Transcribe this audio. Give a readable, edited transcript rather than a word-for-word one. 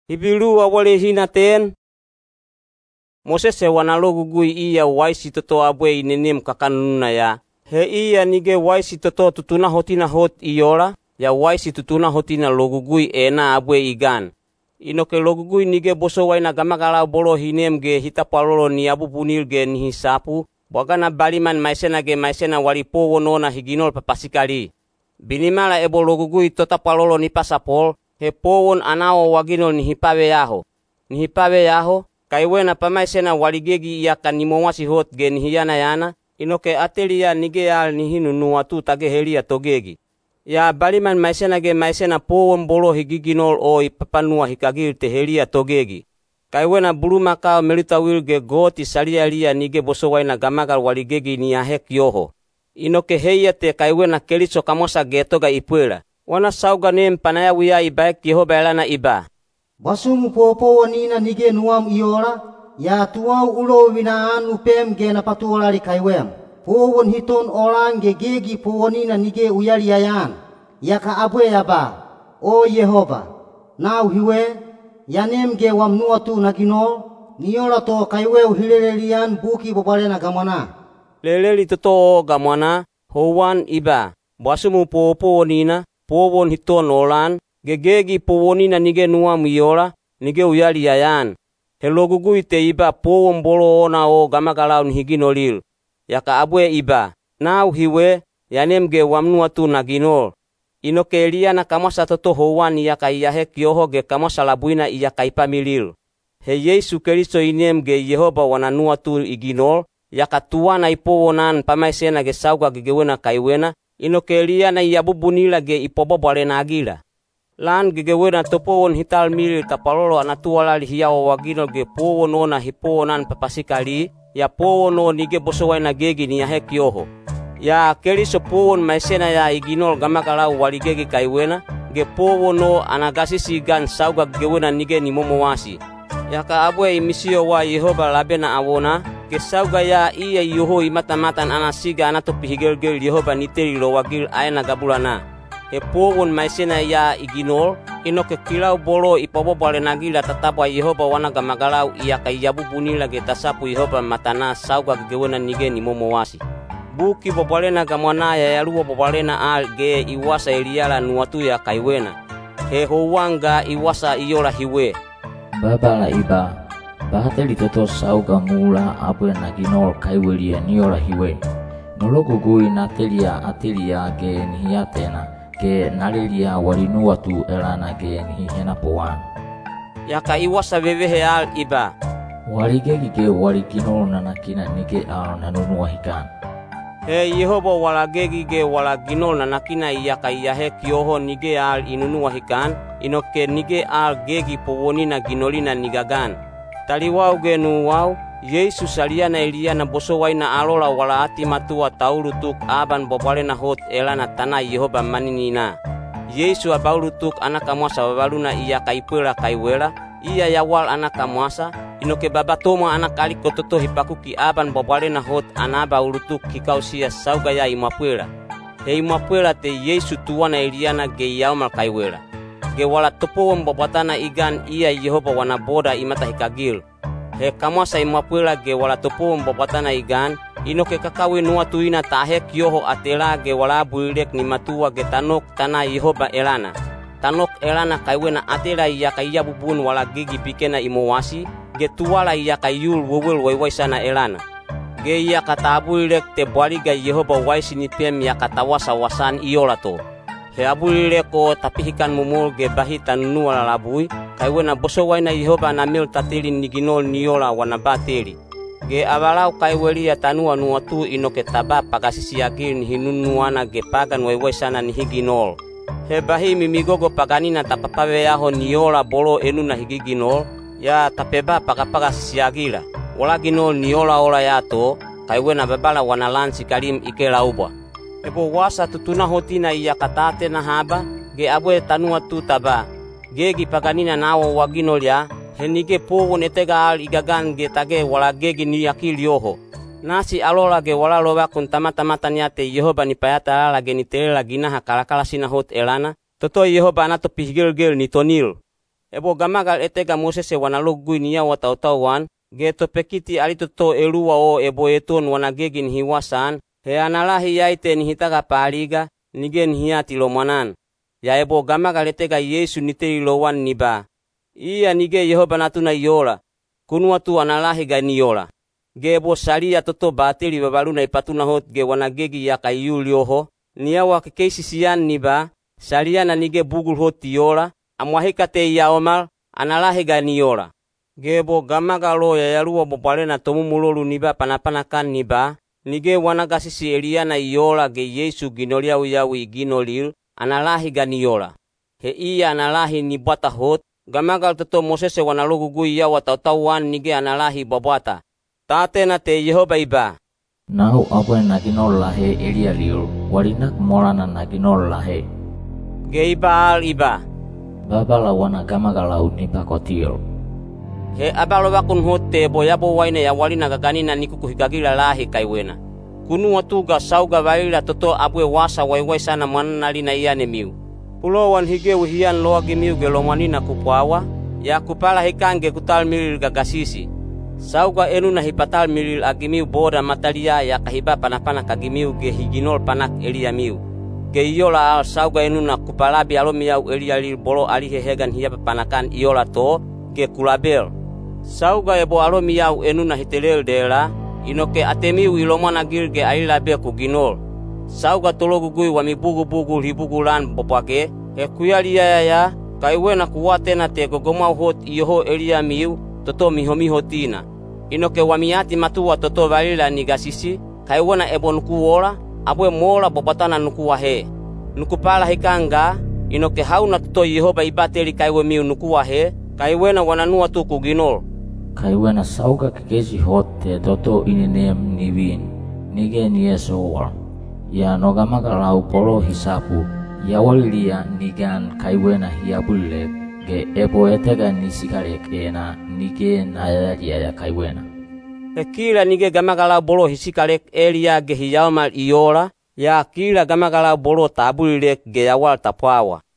Hibilu awale hinaten. Moses wana logugui iya waisi toto abwe inenem kakanuna ya. He iya nige waisi toto tutuna hotina hot iyola. Ya waisi tutuna hotina logugui ena abwe igan. Inoke logugui nige boso waina gamagala bolo hinem ge hitapalolo ni abu punil ge nihi sapu. Bwagana baliman maisena walipo wonona higinol papasikali. Binimala ebo logugui totapalolo ni pasapol. He powon anao waginol ni hipawe yaho. Kaiwena pamaisena waligegi iya kanimowasi hot ge nihiyana yana. Inoke atelia nige al nihinunu watu tage helia togegi. Ya baliman maisena powon bolo higiginol o ipapanua hikagil te helia togegi. Kaiwena bulumakao melitawil ge goti salia nige bosowaina gamagal waligegi ni ahek yoho. Inoke heia te kaiwena keliso kamosa getoga ipuela. Wana sauga nem panaya wiya ibaek Yehova elana iba. Basumu popo nina nige nuam iola, ya tuau ulo winaan upem ge na patuolari kaiwem. Powon hiton orang ge gegi powonina nige uyali ayan. Ya ka abwe yaba, o Yehova. Nau hiwe, yanem ge wam nuatu naginol, niola to kaiweu hilelelian buki bobalena gamana. Leleli toto gamana, howan iba. Basumu popo nina, powon hiton olan, gegegi powonina nige nuam iola, nige uyali ayan. Helogugui te iba powon bolo ona o gamagalau nihiginolil. Yaka abwe iba, nau hiwe, yanem ge wamnuatu naginol. Inoke elia na kamasa toto howan yaka iyahek yoho ge kamasa labuina iyaka ipamilil. He Yesu Keristo inem ge Yehova wananuatu iginol, yaka tuwana ipowonan pamaisena ge sauga gegewena kaiwena, inoke elia na iyabubunila ge ipobobwalena agila. Lan gegewena topowon hital milil tapalolo anatualali hiyawa waginol ge powon ona hipowonan papasikali, ya powon o nige bosowaina gegi ni ahek yoho. Ya Keriso powon maisena ya iginol gamakalau waligegi kaiwena, ge powon o anagasisi gan sauga gegewena nige ni momowasi. Yaka abwe imisio wa Yehova labena awona, ge sauga ya iya yoho imatamatan anasiga anatopihigel Yehova niteri lo wagil aena gabulana. He powon maisena ya iginol, inoke kilau bolo ipobobale nagila tatapwa Yehova wana gamagalau iya kaiyabu bunila ge tasapu Yehova matana sauga gegewena nige ni momowasi. Buki bobalena gamwana ya yaluwa bobalena al ge iwasa eliala nuatu ya kaiwena. He howanga iwasa iyola hiwe. Babala iba, bahateli toto sauga mula abwe naginol kaiwelia niola hiwe. Nologugui atelia ge nihiyatena. Ge nalilia walinuatu elana ge nihihena powan. Yaka iwasa vevehe al iba. Waligegi ge waliginol nanakina nige al nanunua hikan. He Yehova walagegi ge walaginol nanakina iyaka iyahek yoho nige al inunua hikan, inoke nige al gegi powonina ginolina nigagan. Taliwau ge nuwau, Yesu saliana eliana bosowaina alola wala ati matua taulutuk aban bobalena hot elana tanah Yehova maninina. Yesu abaulutuk anakamwasa babaluna iya kaipela kaiwela, iya yawal anakamwasa, inoke babatoma anakali kototo hipakuki aban bobalena hot anabaulutuk hikausia sauga ya imapwela. He imapwela te Yesu tuwana eliana ge yaumal kaiwela. Ge wala topowon bobatana igan iya Yehova wanaboda imata hikagil. He kamwasa imapwela ge wala topowon bobatana igan, inoke kakawe nuatuina tahek yoho atela ge wala builek ni matua ge tanok tanah Yehova elana. Tanok elana kaiwena atela iya kaiya bubun wala gigi pikena imowasi, ge tuwala iya kayul wewel waiwaisana elana. Ge iya katabuilek te bwaliga Yehova waisi ni pem ya katawasa wasan iyolato. He abulilek o tapihikan mumul ge bahitan nuala labui, kaiwena bosowaina Yehova na mil tatili niginol niola wanabateli. Ge abalau kaiwelia tanua nuatu inoke taba pagasisi agil ni hinunuana ge pagan waiwaisana ni higinol. He bahi mimigogo paganina tapapawe yaho niola bolo enuna higiginol, ya tapeba pagapaga sisiagila. Wala ginol niola ola yato, kaiwena babala wanalansi kalim ikela ubwa. Ebo wasa tutuna hotina iya katate na haba, ge abwe tanua tu taba. Gegi paganina nawo waginol ya, henige powon etega al igagan ge tage wala gegi ni akili yoho. Nasi alola ge wala loba kun tamata niate Yehova ni payata ala ge ni telela ginaha kalakala sina hot elana, toto Yehova anato pihigel ni tonil. ebo gamagal etega Moses wana logui niya watau-tauan, ge topekiti alitoto elua o ebo eton wana gegin hiwasan, he analahi yaite nihitaga paliga, nige nihiyati lomanan. Ya ebo gamagal etega Yesu niteli lowan niba. Iya nige Yehova natuna yola, kunua tu analahi ga niyola. Ge ebo salia toto bateli babaluna ipatuna hot ge wana gegi ya kayulioho, niyawa kekeisisian niba, salia na nige bugul hot yola, amwahikate ya omal, analahi ga niyola. Ge ebo gamagalo ya yaluwa bopalena tomumulolu niba panapanakan niba, nige wana gasisi Eliana yola ge Yesu ginoliau yawi ginolil, analahi ga niyola. He iya analahi ni bata hot, gamagal toto Moses wana logugui ya watau-tauan nige analahi babata. Tate na te Yehova iba. Nau apuen na ginol lahe Elia liul, walinak morana na ginol lahe. Ge iba al iba. Babala wana gamagalau ni pakotil. He abalo bakun hote boyabo waina ya walina gaganina nikukuhikagila lahi kaiwena. Kunu watuga sauga vaila toto abwe wasa waiwai sana manali na iyane miu. Pulowan hige wihian loagi miu gelomanina kupawa, ya kupala hikange kutal milil gagasisi. Sauga enu na hipatal milil agimiu boda matalia ya kahiba panapana kagimiu ge higinol panak Elia miu. Ge iyola al sauga enu na kupalabi alomiau Elia lil bolo alihehegan hiya panakan iyola to ge kulabel. Sauga ebo alomiau enu na hitelel dela, inoke atemiu ilomana gil ge ailabe kuginol. Sauga tologugui wami bugu-bugu hibugulan bopake, he kuyalia ya, kaiwena kuwatena te gogomau hot iyoho Elia miu, toto miho tina. Inoke wamiati matua toto valila nigasisi, kaiwena ebo nukuola, abwe mola bopatana nukuwahe. Nukupala hikanga, inoke hauna toto Yehova ibateli kaiwe miu nukuwahe, kaiwena wananua tu kuginol. Kaiwena sauga kekesi hote toto ininem niwin, nige niesoa. Ya nogamagalau polo hisapu, ya walilia nigan kaiwena hiabulek, ge ebo etega nisikarek ena nige nayalia ya kaiwena. Kila nige gamagalau bolo hisikarek Elia ge hiyaumal iyola, ya kila gamagalau bolo tabulilek ge yawal tapawa.